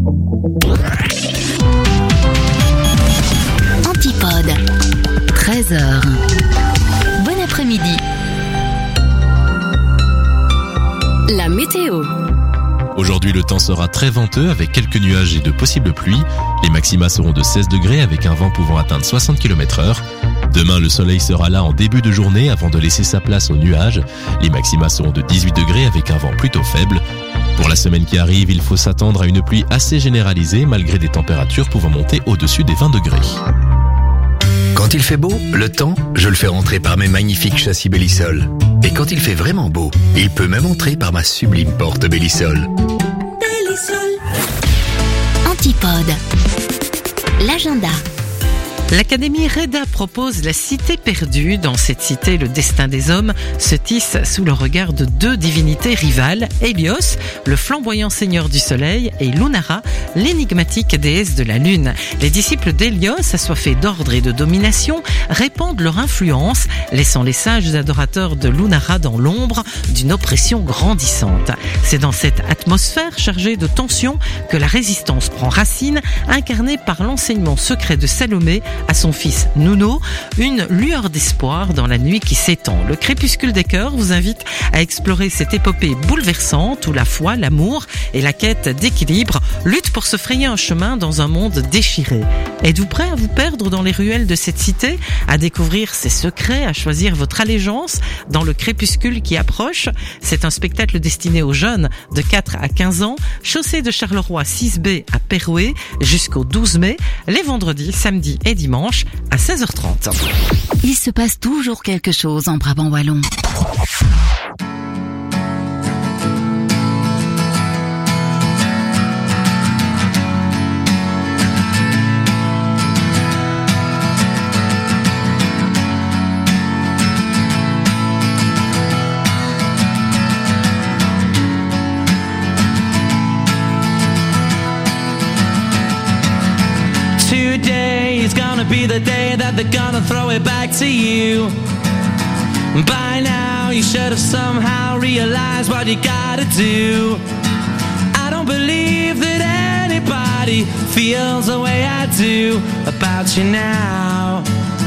Antipode, 13h. Bon après-midi. La météo. Aujourd'hui, le temps sera très venteux avec quelques nuages et de possibles pluies. Les maxima seront de 16 degrés avec un vent pouvant atteindre 60 km/h. Demain, le soleil sera là en début de journée avant de laisser sa place aux nuages. Les maxima seront de 18 degrés avec un vent plutôt faible. Pour la semaine qui arrive, il faut s'attendre à une pluie assez généralisée malgré des températures pouvant monter au-dessus des 20 degrés. Quand il fait beau, le temps, je le fais rentrer par mes magnifiques châssis Bellisol. Et quand il fait vraiment beau, il peut même entrer par ma sublime porte Bellisol. Bellisol. Antipode. L'agenda. L'Académie Reda propose la cité perdue. Dans cette cité, le destin des hommes se tisse sous le regard de deux divinités rivales, Hélios, le flamboyant seigneur du soleil, et Lunara, l'énigmatique déesse de la lune. Les disciples d'Hélios, assoiffés d'ordre et de domination, répandent leur influence, laissant les sages adorateurs de Lunara dans l'ombre d'une oppression grandissante. C'est dans cette atmosphère chargée de tensions que la résistance prend racine, incarnée par l'enseignement secret de Salomé à son fils Nuno, une lueur d'espoir dans la nuit qui s'étend. Le crépuscule des cœurs vous invite à explorer cette épopée bouleversante où la foi, l'amour et la quête d'équilibre luttent pour se frayer un chemin dans un monde déchiré. Êtes-vous prêt à vous perdre dans les ruelles de cette cité, à découvrir ses secrets, à choisir votre allégeance dans le crépuscule qui approche? C'est un spectacle destiné aux jeunes de 4 à 15 ans, chaussée de Charleroi 6B à Perouet jusqu'au 12 mai, les vendredis, samedis et dimanche à 16h30. Il se passe toujours quelque chose en Brabant wallon. Today is gonna be the day that they're gonna throw it back to you. By now you should have somehow realized what you gotta do. I don't believe that anybody feels the way I do about you now.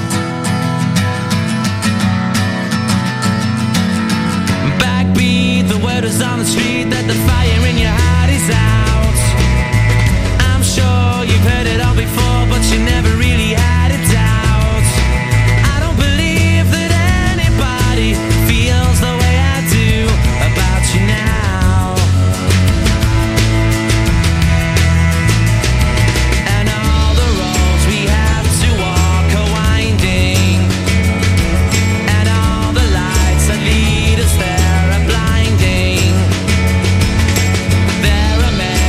Backbeat, the word is on the street that the fire in your heart is out. I'm sure you've heard it all before, but you never really had a doubt. I don't believe that anybody feels the way I do about you now. And all the roads we have to walk are winding, and all the lights that lead us there are blinding. There are many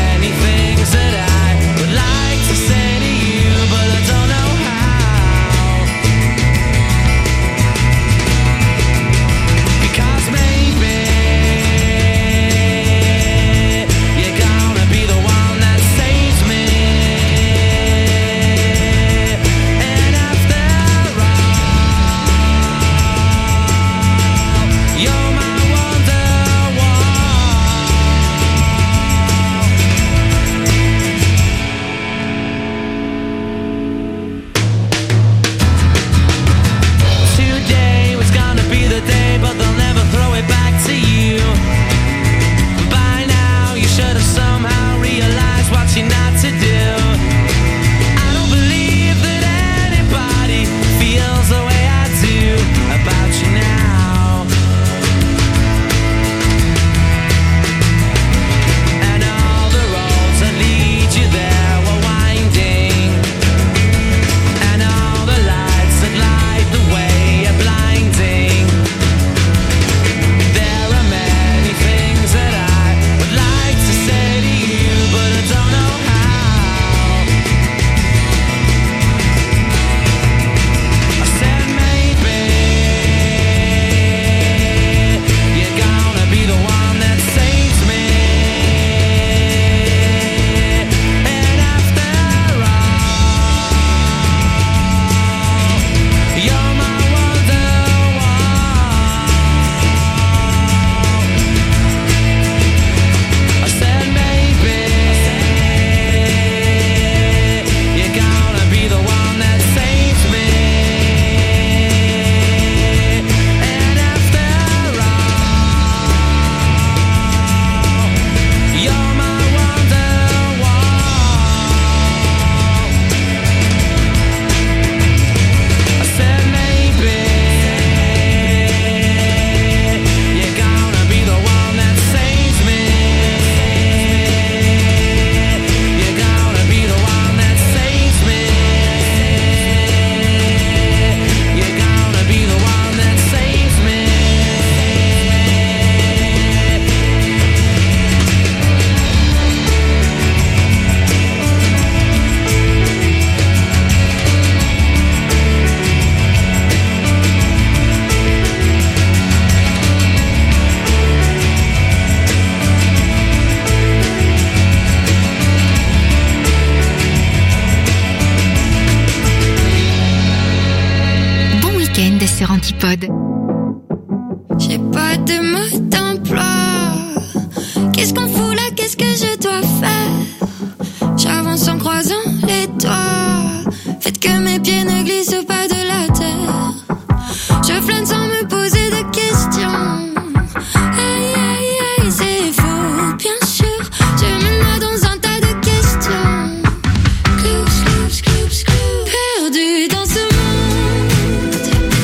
sur Antipode. J'ai pas de mode d'emploi. Qu'est-ce qu'on fout là? Qu'est-ce que je dois faire? J'avance en croisant les doigts. Faites que mes pieds ne glissent pas de la terre. Je flâne sans me poser de questions. Aïe aïe aïe, c'est faux, bien sûr. Je me noie dans un tas de questions. Clou, clou, clou, clou. Perdu dans ce monde.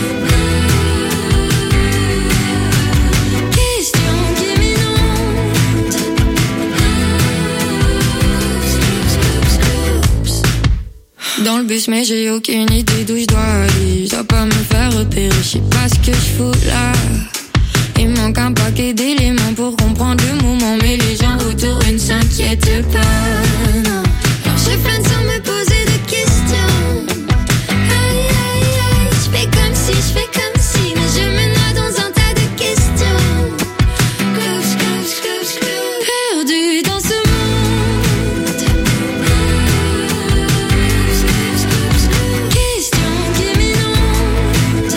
Question qui m'inonde. Dans le bus mais j'ai aucune idée d'où je dois aller. Je dois pas me faire repérer, je sais pas ce que je fous là. Il manque un paquet d'éléments pour comprendre le moment, mais les gens autour ne s'inquiètent pas. Non. Alors je flâne sans me poser de questions. Aïe aïe aïe, je fais comme si, mais je me noie dans un tas de questions. Close, close, close, close. Perdu dans ce monde. Question qui m'inonde.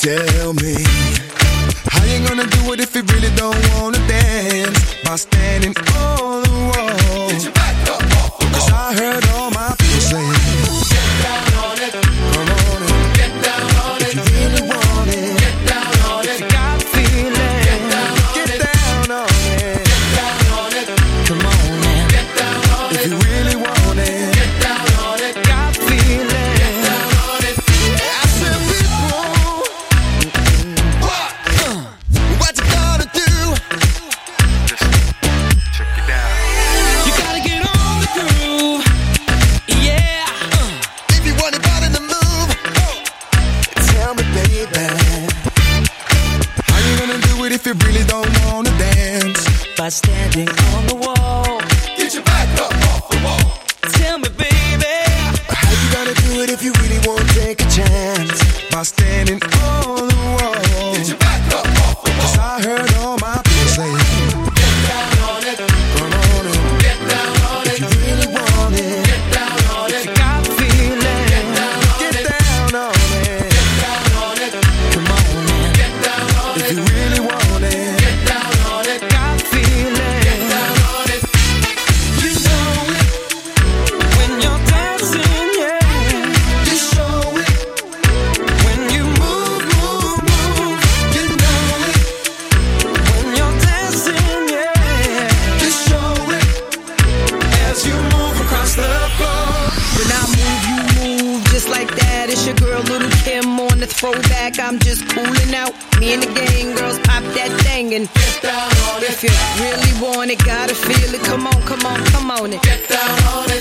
Tell me, how you gonna do it if you really don't wanna dance? By standing on the wall. Get your back up off the wall. 'Cause I heard all my people say, get down on it. Come on in. Get down on it. If you really want it. Get down on it. If you got feeling. Get down on it. Get down on it. Get down on it. Come on in. Get down on it. If you really want it. Get down on it. Got feeling. Get down on it. I said people. What you gonna do? Check it out. You gotta get on the groove. Yeah. If you want anybody to move, tell me, baby. How you gonna do it if you really don't wanna dance? By standing on the wall. Get your back up off the wall. Tell me, baby. How you gonna do it if you really won't take a chance? By standing on the wall. Get your back up off the wall. 'Cause I heard all my people say, get down on it. Come on in. Get down on it. If you really want it. Get down on it. If you got feeling. Get down on it. Get down on it. Get down on it. Come on in. Get down on it. If you really want it. Get down on it. Got feeling. Get down on it. You know it. When you're dancing, yeah. You show it. When you move, move, move. You know it. When you're dancing, yeah. You show it. As you move across the floor. When I move, you move just like that. It's your girl, Little Kim, on the throwback. I'm just cooling out. Me and the gang girls pop that thing and Get down on it. if you really want it, gotta feel it. Come on, come on, come on it. Get down on it.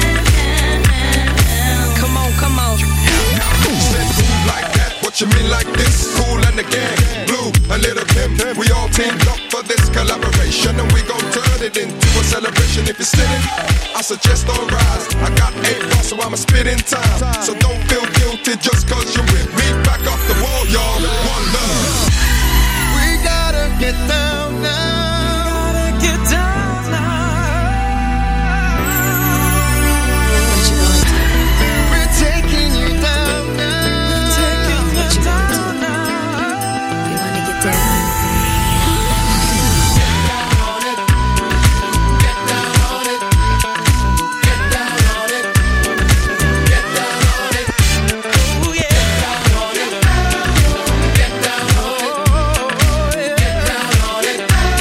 Come on, come on. Said move like that. What you mean like this? Cool and the gang, Blue and Little Kim. We all teamed up for this collaboration, and we gon' turn it into a celebration. If you're sitting, I suggest don't rise. I got 8 bars, so I'ma spit in time. So don't feel guilty just 'cause you're with me. Back off the wall, y'all. One love. We gotta get down now. Gotta get down now. We're taking you down now. Taking you down now. You wanna get down? Get down on it. Get down on it. Get down on it. Get down on it. Oh, yeah. Get down on it. Get down on it. Get down on it.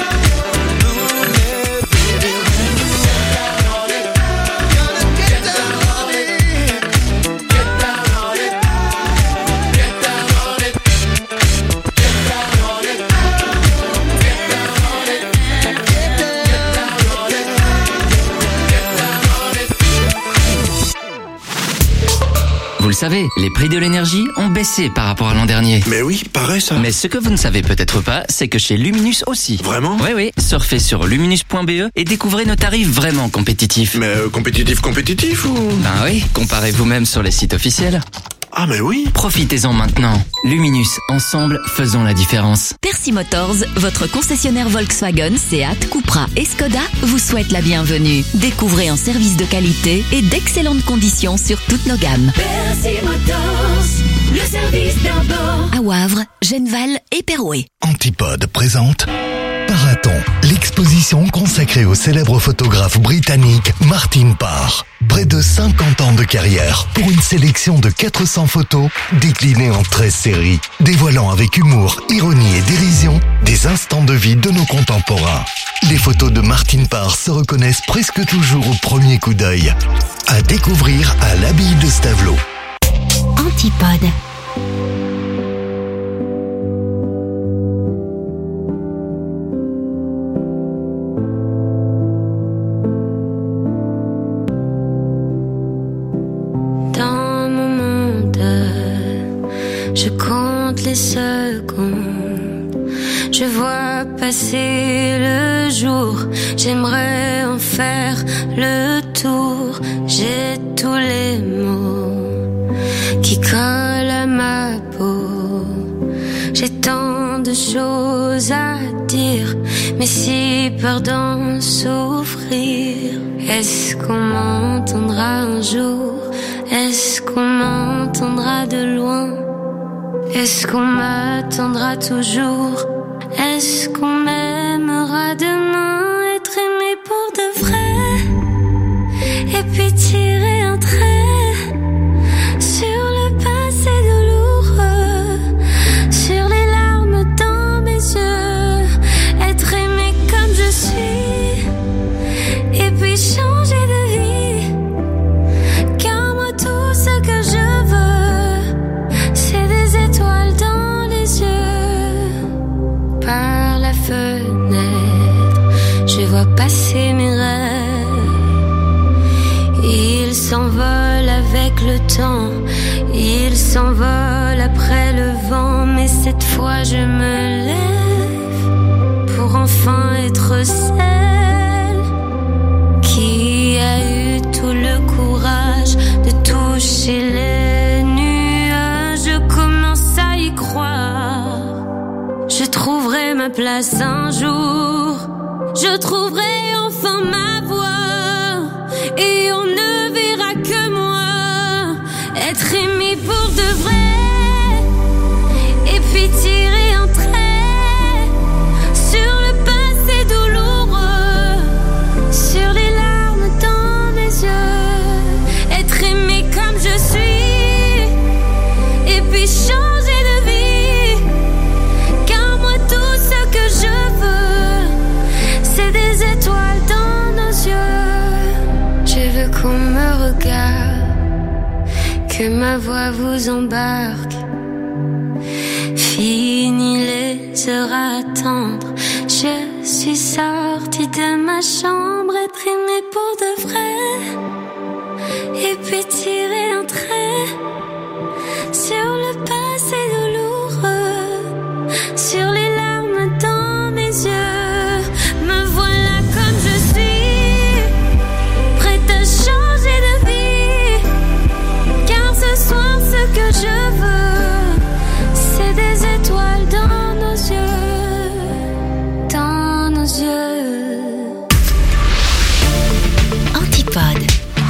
Vous le savez, les prix de l'énergie ont baissé par rapport à l'an dernier. Mais oui, pareil ça. Mais ce que vous ne savez peut-être pas, c'est que chez Luminus aussi. Vraiment ? Oui, surfez sur luminus.be et découvrez nos tarifs vraiment compétitifs. Mais compétitif ou... Ben oui, comparez vous-même sur les sites officiels. Ah mais oui. Profitez-en maintenant. Luminus, ensemble, faisons la différence. Percy Motors, votre concessionnaire Volkswagen, Seat, Cupra et Skoda, vous souhaite la bienvenue. Découvrez un service de qualité et d'excellentes conditions sur toutes nos gammes. Percy Motors, le service d'abord. À Wavre, Genneval et Perouet. Antipode présente Paraton, l'exposition consacrée au célèbre photographe britannique Martin Parr. Près de 50 ans de carrière pour une sélection de 400 photos déclinées en 13 séries, dévoilant avec humour, ironie et dérision des instants de vie de nos contemporains. Les photos de Martin Parr se reconnaissent presque toujours au premier coup d'œil. À découvrir à l'Abbaye de Stavelot. Antipode. Je compte les secondes, je vois passer le jour, j'aimerais en faire le tour, j'ai tous les mots qui collent à ma peau, j'ai tant de choses à dire, mais si peur d'en souffrir, est-ce qu'on m'entendra un jour, est-ce qu'on m'entendra de loin? Est-ce qu'on m'attendra toujours? Est-ce qu'on m'aimera demain? Être aimé pour de vrai, et puis tirer un trait sur le passé douloureux, sur les larmes dans mes yeux. Être aimé comme je suis, et puis changer de vie. Car moi tout ce que je veux, c'est des étoiles dans les yeux. Par la fenêtre, je vois passer mes rêves. Ils s'envolent avec le temps, ils s'envolent après le vent. Mais cette fois je me lève pour enfin être celle qui a eu tout le courage de toucher les nuages. Je commence à y croire. Je trouverai ma place un jour. Je trouverai enfin ma voix. Et on ne verra que moi. Être aimé pour de vrai. Et puis tirer un trait sur le passé douloureux, sur les larmes dans mes yeux. Être aimé comme je suis, et puis changer de vie. Car moi tout ce que je veux, c'est des étoiles dans nos yeux. Je veux qu'on me regarde, que ma voix vous embarque. Fini les heures à attendre, je suis sortie de ma chambre. Être aimée pour de vrai, et puis tirer un trait sur le passé douloureux, sur les larmes dans mes yeux. Me voilà comme je suis, prête à changer de vie. Car ce soir ce que je veux, c'est des étoiles dans nos yeux, dans nos yeux. Antipode.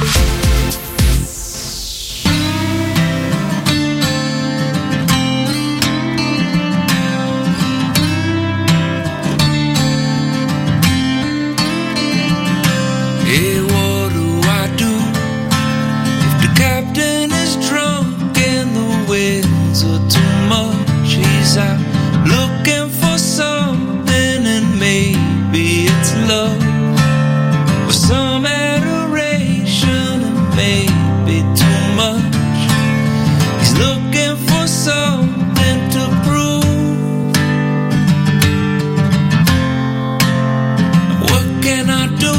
Hey, what do I do if the captain is drunk and the winds are too much? He's out looking for something, and maybe it's love, or some adoration, and maybe too much. He's looking for something to prove. What can I do?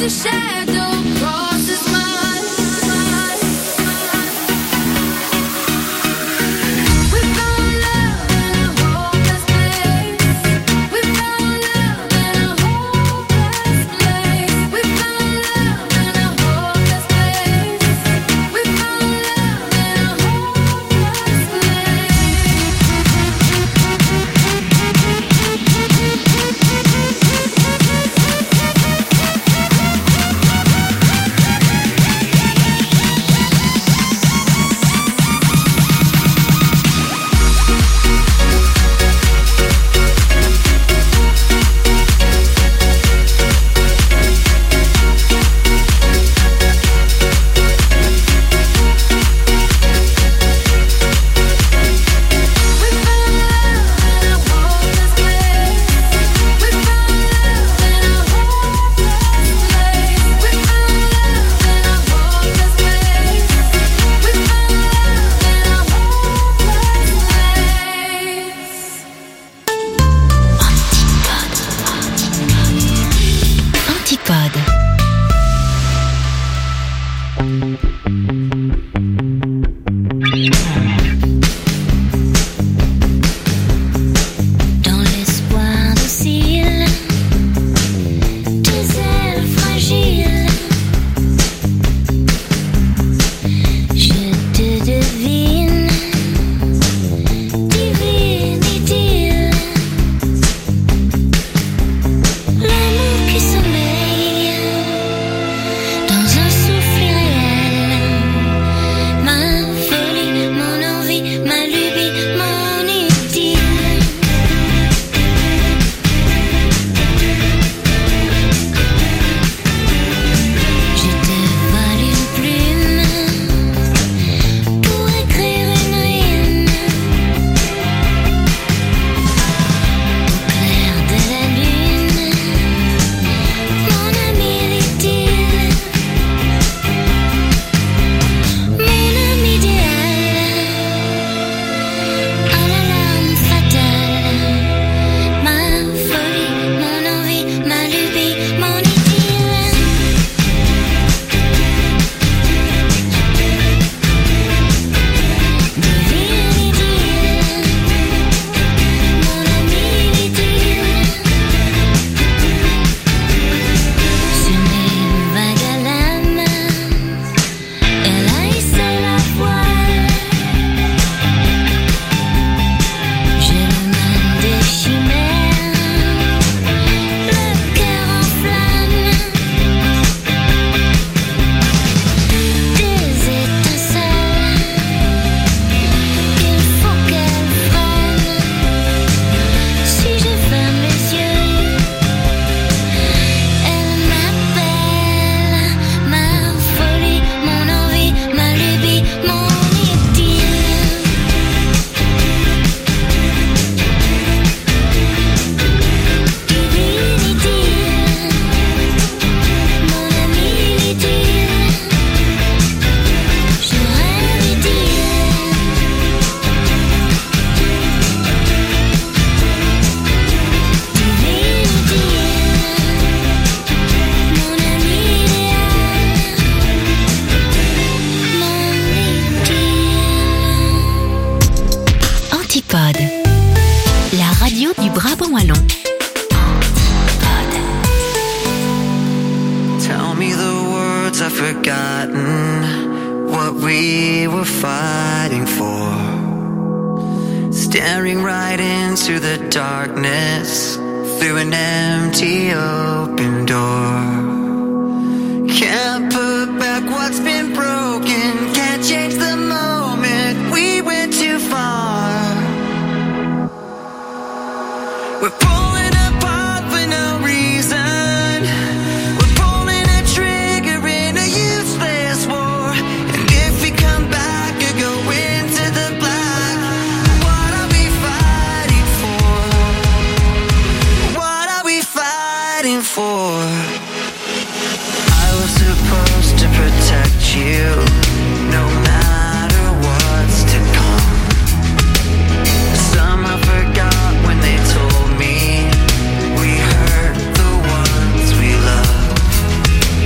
a shadow crosses mine. We found love in a hopeless place. We found love in a hopeless place. We found love in a hopeless place. We found love in a hopeless place. Antipode. Dans l'espoir docile, tes ailes fragiles, je te devine, divine idylle. L'amour qui sommeille dans un souffle irréel. Ma folie, mon envie, ma lubie, mon idylle. Je te vole une plume pour écrire une rime. Au clair de la lune, mon ami dit-il, mon ami idéal, à la larme fatale, ma folie, mon envie, ma lubie, mon idylle. Divine idylle, mon ami idylle. Sur mes vagues à l'âme, elle haïssait la voile. J'ai le mal des chimères, le cœur en flamme. Des étincelles, il faut qu'elles freinent. Si je ferme les yeux, elle m'appelle. Ma folie, mon envie, ma lubie, mon idylle. Divine idylle, mon ami idylle. Je rêve idylle. Divine idylle, mon ami idéal. Mon idylle. Antipode. La radio du Brabant wallon. Tell me the words I've forgotten, what we were fighting for. Staring right into the darkness through an empty open door. Can't put back what's been broken, can't change the moment we went too far. We're pulling apart for no reason. We're pulling a trigger in a useless war. And if we come back or go into the black, what are we fighting for? What are we fighting for? I was supposed to protect you, no matter what's to come. Somehow forgot when they told me we hurt the ones we love.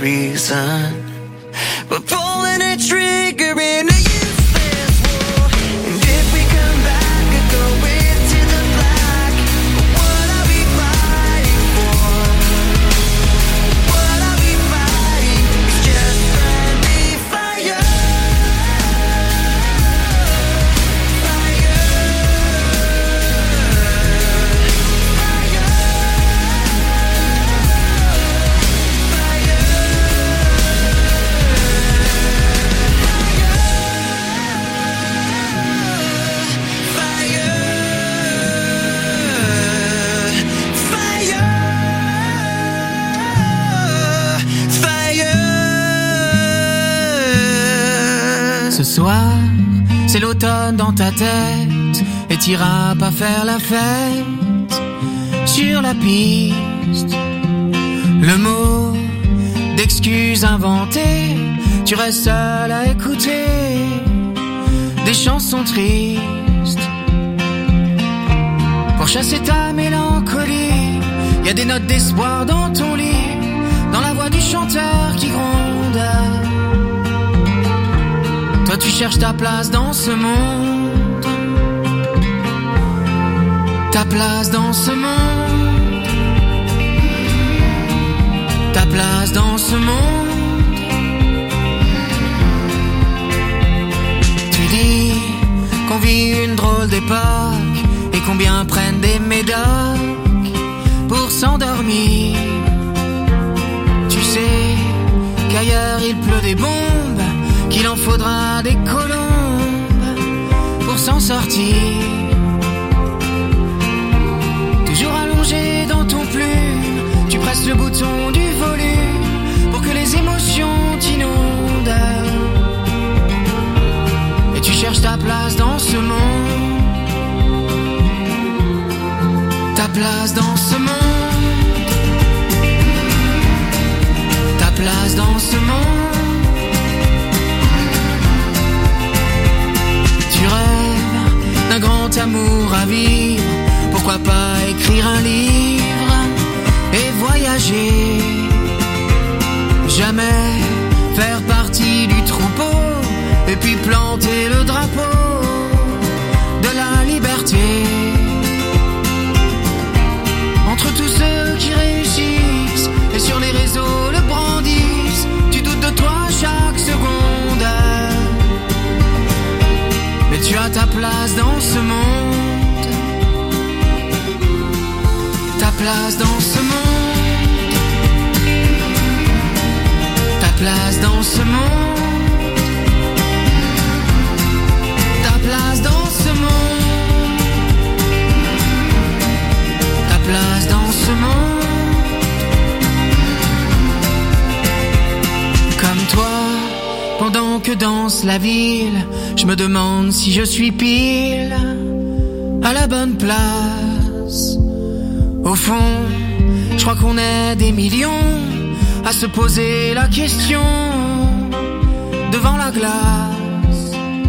reason. But pulling a trigger in a useless war. And if we come back and go into the black, what are we fighting for? What are we fighting? It's just friendly fire. Ce soir, c'est l'automne dans ta tête et t'iras pas faire la fête sur la piste. Le mot d'excuse inventé, tu restes seul à écouter des chansons tristes. Pour chasser ta mélancolie, y a des notes d'espoir dans ton lit, dans la voix du chanteur qui gronde. Toi tu cherches ta place dans ce monde, ta place dans ce monde, ta place dans ce monde. Tu dis qu'on vit une drôle d'époque et combien prennent des médocs pour s'endormir. Tu sais qu'ailleurs il pleut des bombes, qu'il en faudra des colombes pour s'en sortir. Toujours allongé dans ton plume, tu presses le bouton du volume pour que les émotions t'inondent. Et tu cherches ta place dans ce monde, ta place dans ce monde, ta place dans ce monde. Tu rêves d'un grand amour à vivre, pourquoi pas écrire un livre et voyager. Jamais faire partie du troupeau et puis planter le drapeau de la liberté. Entre tous ceux qui réussissent et sur les réseaux le brandissent, tu doutes de toi chaque seconde. Mais tu as ta place dans ce monde, ta place dans ce monde, ta place dans ce monde, ta place dans ce monde, ta place dans ce monde. Comme toi, pendant que danse la ville, je me demande si je suis pile à la bonne place. Au fond, je crois qu'on est des millions à se poser la question devant la glace.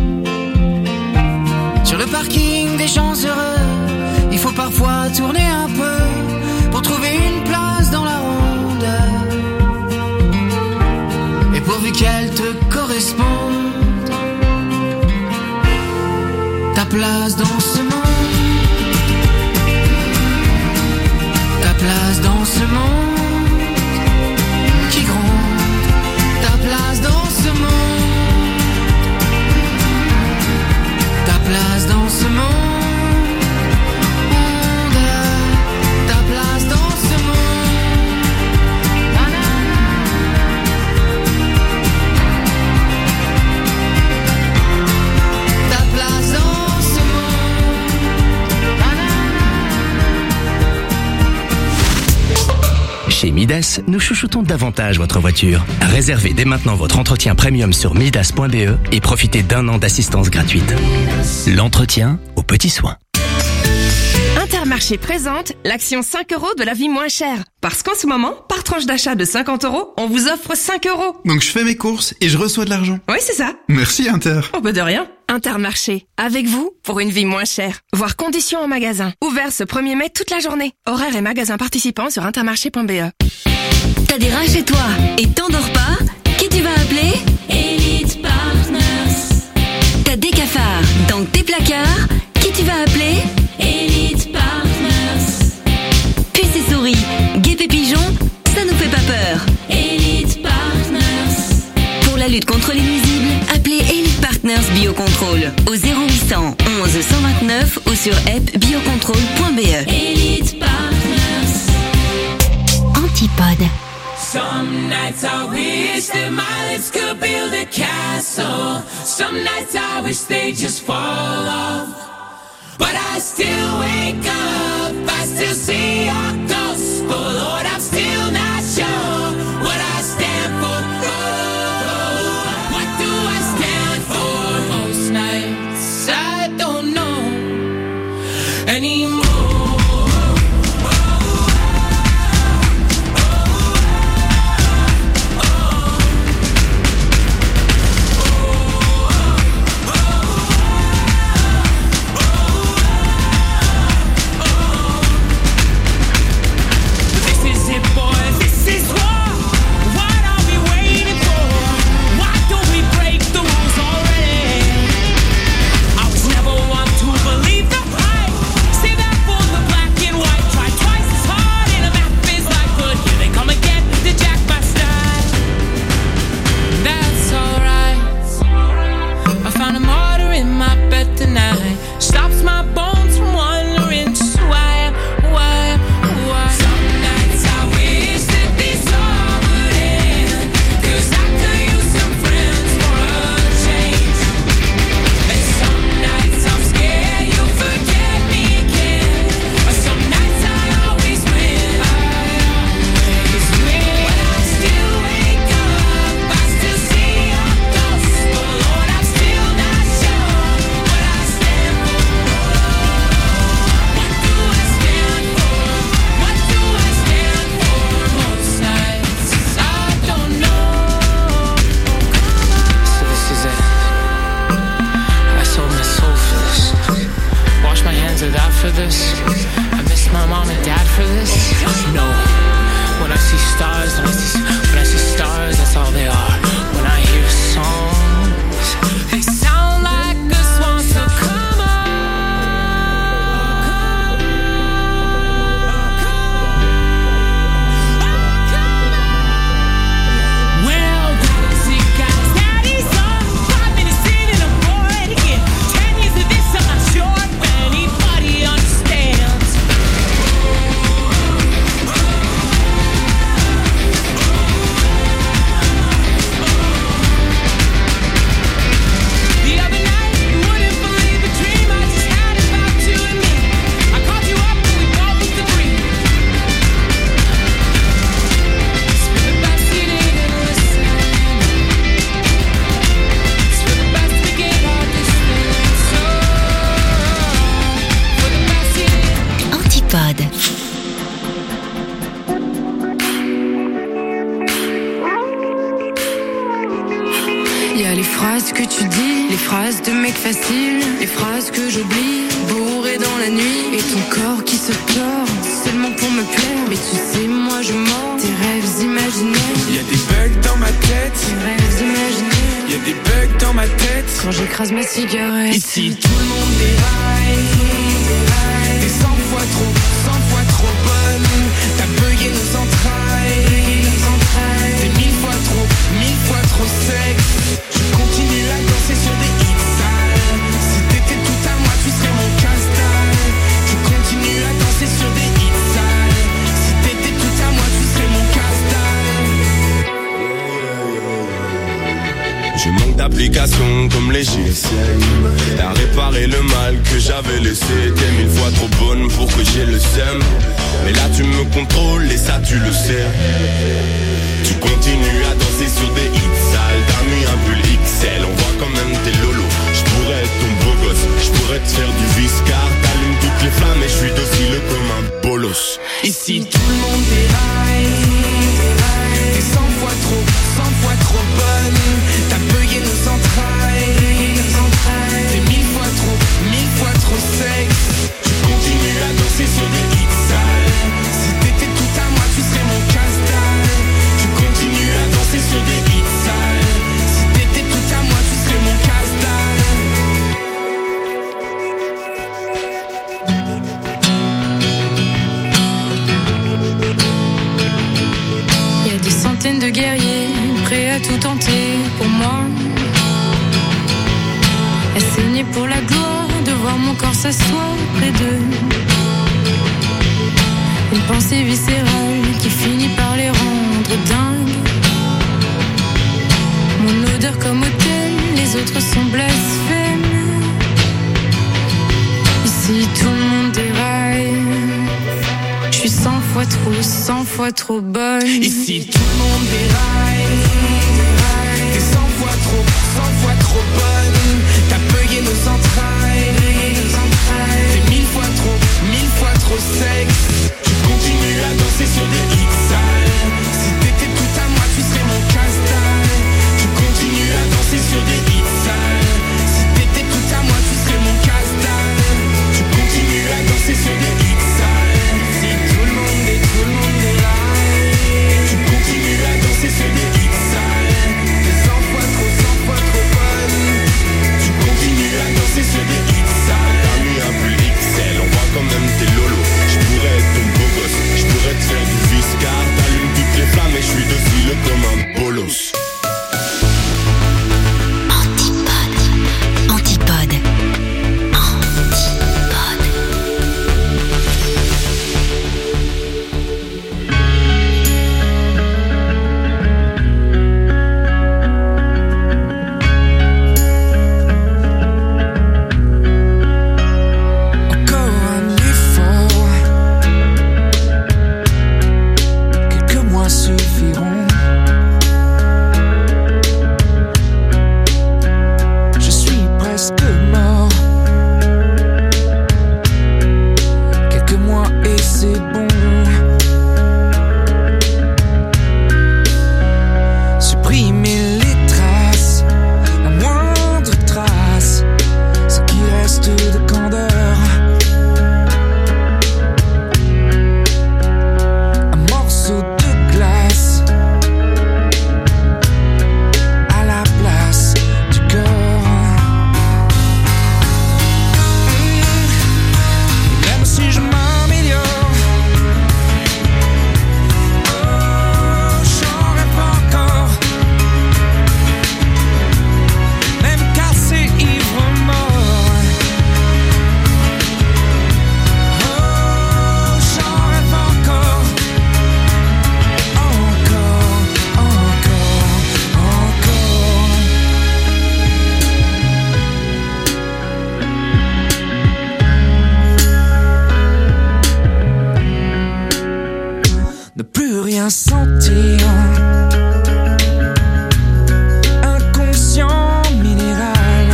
Sur le parking des gens heureux, il faut parfois tourner un peu pour trouver une place dans la ronde. Et pourvu qu'elle te corresponde, ta place dans ce monde, ta place dans ce monde qui gronde, ta place dans ce monde, ta place dans ce monde, ta place dans ce monde. Chez Midas, nous chouchoutons davantage votre voiture. Réservez dès maintenant votre entretien premium sur midas.be et profitez d'un an d'assistance gratuite. L'entretien aux petits soins. Intermarché présente l'action 5 € de la vie moins chère. Parce qu'en ce moment, par tranche d'achat de 50 €, on vous offre 5 €. Donc je fais mes courses et je reçois de l'argent. Oui, c'est ça. Merci Inter. Oh bah de rien. Intermarché, avec vous pour une vie moins chère. Voir conditions en magasin. Ouvert ce 1er mai toute la journée. Horaires et magasins participants sur intermarché.be. T'as des rats chez toi et t'en dors pas? Qui tu vas appeler? Elite Partners. T'as des cafards dans tes placards? Qui tu vas appeler? Elite Partners. Puces et souris, guêpes et pigeons, ça nous fait pas peur. Elite Partners. Pour la lutte contre les nuisibles, appelez Elite Partners Biocontrôle au 0800 11 129 ou sur appbiocontrôle.be. Elite Partners. Antipode. Some nights I wish that my lips could build a castle. Some nights I wish they just fall off. But I still wake up, I still see your ghost. Oh Lord, I'm still not sure what I stand for. Oh, what do I stand for? Most nights I don't know anymore. Stops my bones from wondering just why. Some nights I wish that this all would end, 'cause I could use some friends for a change. And some nights I'm scared you'll forget me again, but some nights I always win. When I still wake up, I still see your ghost. Oh Lord, I'm still not sure what I stand for. What do I stand for? What do I stand for? Most nights I don't know. So this is it. I sold my soul for this. Wash my hands of that for this. I miss my mom and dad for this. No. When I see stars, when I see stars, that's all they are. When I hear songs, They sound like a swan, so come on. Well, Rosie got daddy's on. 5 minutes in and I'm bored again. 10 years of this, I'm not sure if anybody understands. The other night, you wouldn't believe the dream I just had about you and me. I called you up and we both looked agreed. It's for the best you didn't listen. It's for the best to get all this feeling. So, for the best you didn't. Antipode. Y a les phrases que tu dis, les phrases de mec facile, les phrases que j'oublie, bourré dans la nuit, et ton corps qui se tord, seulement pour me plaire. Mais tu sais, moi je mords tes rêves imaginaires. Y a des bugs dans ma tête, Tes rêves imaginaires. y a des bugs dans ma tête. Quand j'écrase ma cigarette. Ici tout le monde déraille. T'es 100 fois trop bonne. T'as bugué nos entrailles. T'es 1000 fois trop sexe. Je continue à danser sur des hits sales. Si t'étais tout à moi, tu serais mon casse-dalle. Je continue à danser sur des hits sales. Si t'étais tout à moi, tu serais mon casse-dalle. Je manque d'applications comme les GSM. T'as réparé le mal que j'avais laissé. T'es 1000 fois trop bonne pour que j'ai le seum. Mais là tu me contrôles et ça tu le sais. Tu continues à danser sur des hits sales. T'as mis un pull XL, on voit quand même tes lolos. J'pourrais être ton beau gosse, j'pourrais te faire du viscar. T'allumes toutes les flammes et j'suis docile comme un bolos. Ici tout le monde déraille. T'es 100 fois trop bonne. T'as bugué nos entrailles. danser sur des hits sales. Si t'étais tout à moi, tu serais mon casse-dalle. Je continue à danser sur des hits sales. Si t'étais tout à moi, tu serais mon casse-dalle. Y a des centaines de guerriers prêts à tout tenter pour moi. À saigner pour la gloire de voir mon corps s'asseoir près d'eux. Une pensée viscérale qui finit par les rendre dingues. Mon odeur comme autel, les autres sont blasphèmes. Ici tout le monde déraille. Je suis 100 fois trop bonne. Ici tout le monde déraille. T'es 100 fois trop bonne. T'as payé nos entrailles. T'es 1000 fois trop sexe. Je continue à danser sur des hits sales. Si t'étais tout à moi, tu serais mon casse-dalle. Je continue à danser sur des hits sales. Si t'étais tout à moi, tu serais mon casse-dalle. Je continue à danser sur des hits sales. Si tout le monde déraille. Je continue à danser sur des hits sales. T'es 100 fois trop bonne. Je continue à danser sur des hits sales. T'as mis un pull XL, on voit quand même tes lolos. Je pourrais être ton beau gosse, je pourrais te faire du viscar. T'allumes toutes les flammes et je suis docile comme un bolos. Antipode. Encore un effort. Quelques mois suffiront. Je suis presque mort. Quelques mois et c'est bon. Supprimer les traces, la moindre trace, ce qui reste de candeur. Un morceau de glace à la place du cœur. Même si je m'améliore, oh, j'en rêve encore. Même cassé, ivre, mort. Oh, j'en rêve encore. Ne plus rien sentir. Inconscient minéral.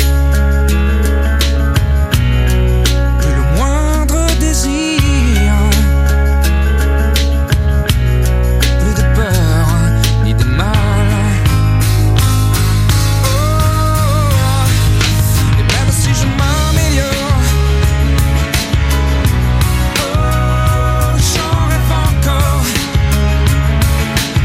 Plus le moindre désir. Plus de peur ni de mal. Oh, et même si je m'améliore, oh, j'en rêve encore.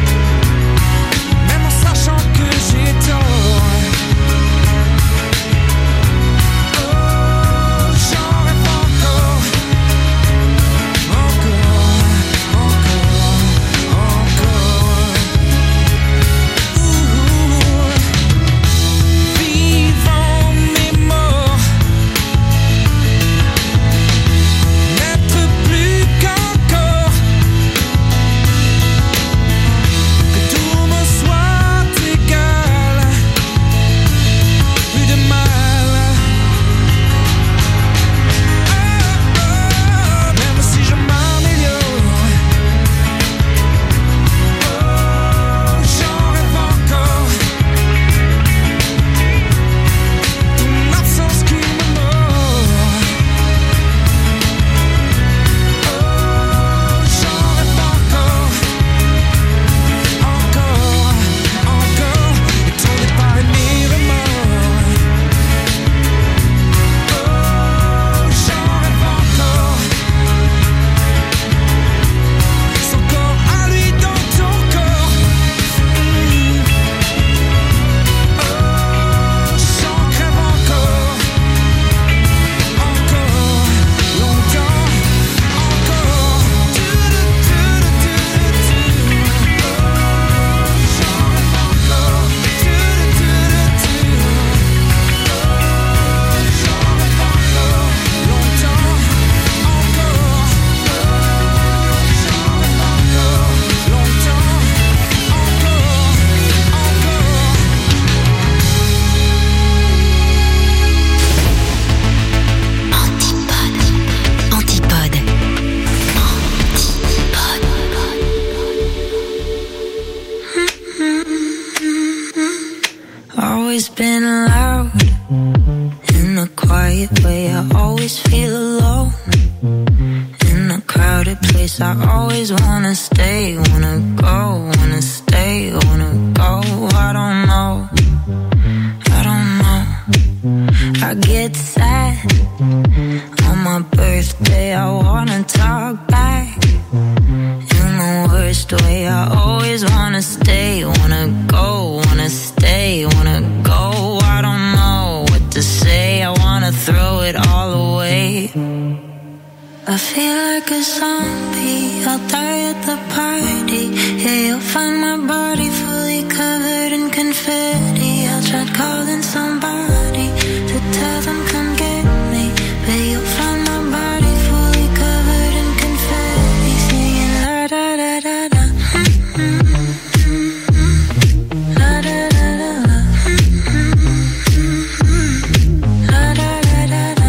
favorite place. I always wanna stay, wanna go, wanna stay, wanna go. I don't know, I don't know. I get sad on my birthday. I wanna talk back in the worst way. I always wanna stay, wanna go, wanna stay, wanna go. I don't know what to say. I wanna throw it all away. I feel like a zombie, I'll die at the party. Yeah, you'll find my body fully covered in confetti. I'll try calling somebody to tell them come get me, but you'll find my body fully covered in confetti, singing la da da da da. La da da da da. La da da da da.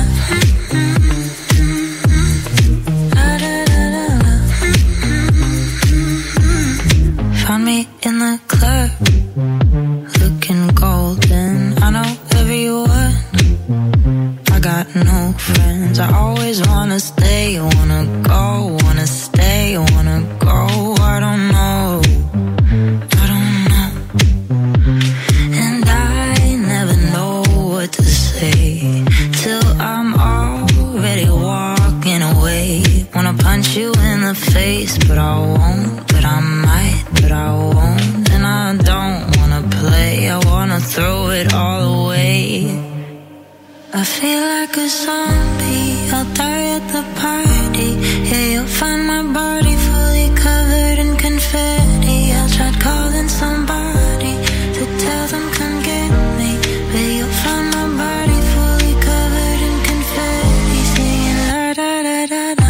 Found me in the club, looking golden. I know everyone, I got no friends. I always wanna stay, wanna go, wanna stay, wanna go. I don't know, I don't know. And I never know what to say till I'm already walking away. Wanna punch you in the face, but I won't, but I might, but I won't. And I don't wanna play, I wanna throw it all away. I feel like a zombie, I'll die at the party. Yeah, you'll find my body fully covered in confetti. I'll try calling somebody to tell them come get me, but you'll find my body fully covered in confetti, singing la da da da da.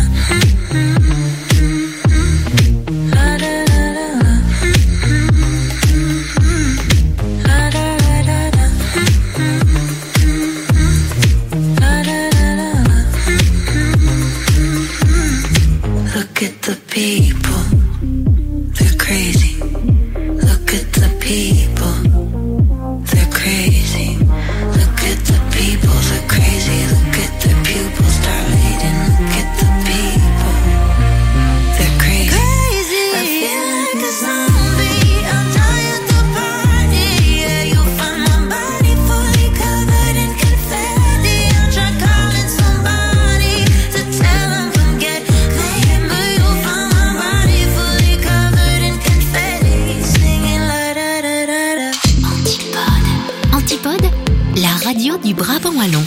La da da da da. La da da da da. La da da da da. Look at the people, they're crazy. Look at the people, they're crazy. Look at the people, they're crazy. Look at their pupils dilating. Look at the people, they're crazy. I feel like a zombie, I'll die at the party. Yeah, you'll find my body fully covered in confetti. I'll try calling somebody to tell them come get me, but you'll find my body fully covered in confetti, singing la da da da da. Antipode, la radio du Brabant wallon.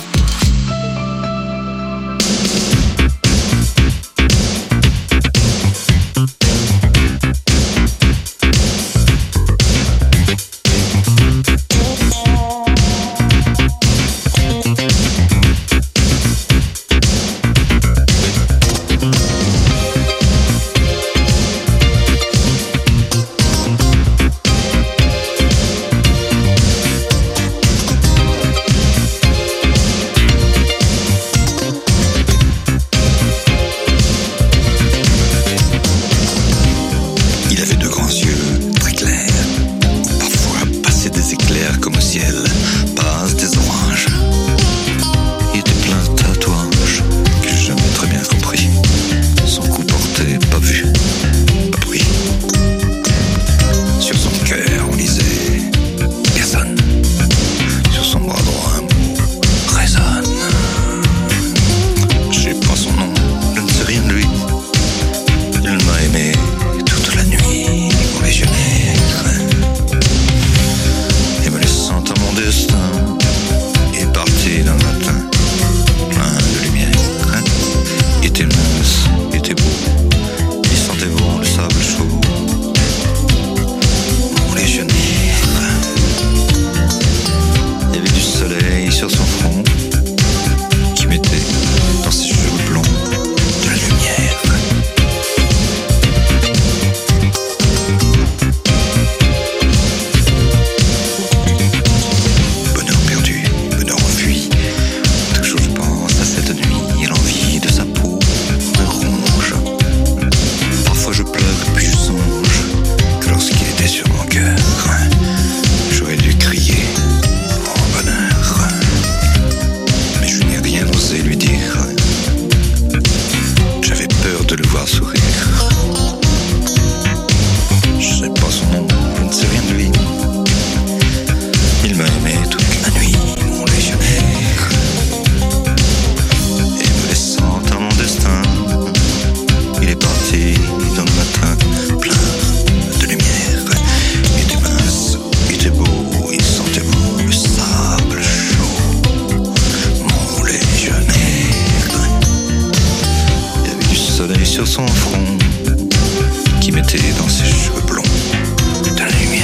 sur son front, qui mettait dans ses cheveux blonds de la lumière.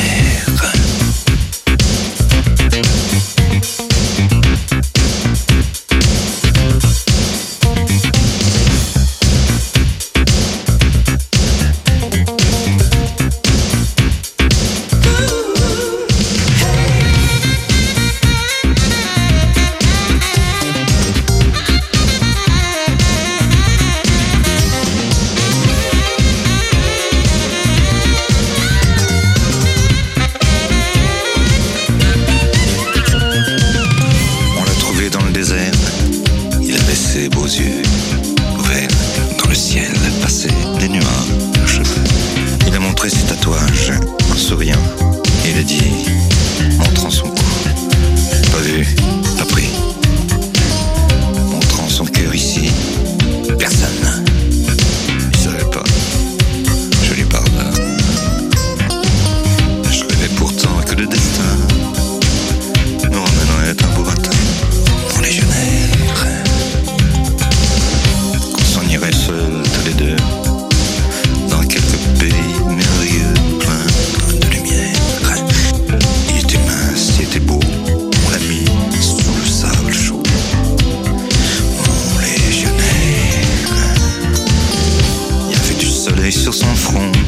Sur son front,